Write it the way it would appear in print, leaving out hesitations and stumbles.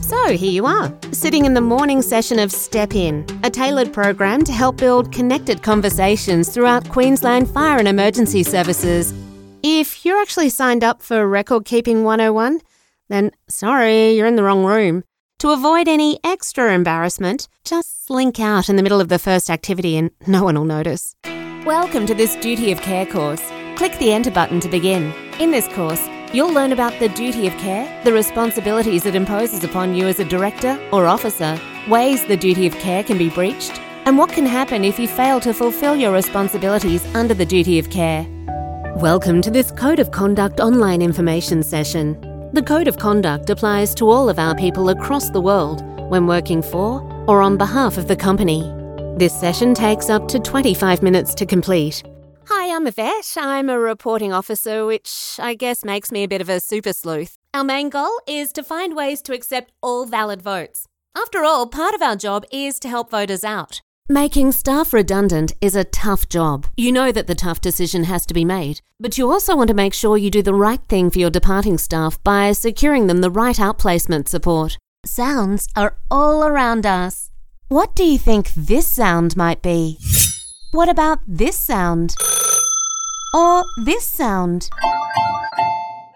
So here you are, sitting in the morning session of Step In, a tailored program to help build connected conversations throughout Queensland Fire and Emergency Services. If you're actually signed up for Record Keeping 101, then sorry, you're in the wrong room. To avoid any extra embarrassment, just slink out in the middle of the first activity and no one will notice. Welcome to this Duty of Care course. Click the Enter button to begin. In this course, you'll learn about the duty of care, the responsibilities it imposes upon you as a director or officer, ways the duty of care can be breached, and what can happen if you fail to fulfil your responsibilities under the duty of care. Welcome to this Code of Conduct online information session. The Code of Conduct applies to all of our people across the world when working for or on behalf of the company. This session takes up to 25 minutes to complete. Hi, I'm Yvette. I'm a reporting officer, which I guess makes me a bit of a super sleuth. Our main goal is to find ways to accept all valid votes. After all, part of our job is to help voters out. Making staff redundant is a tough job. You know that the tough decision has to be made, but you also want to make sure you do the right thing for your departing staff by securing them the right outplacement support. Sounds are all around us. What do you think this sound might be? What about this sound? Or this sound?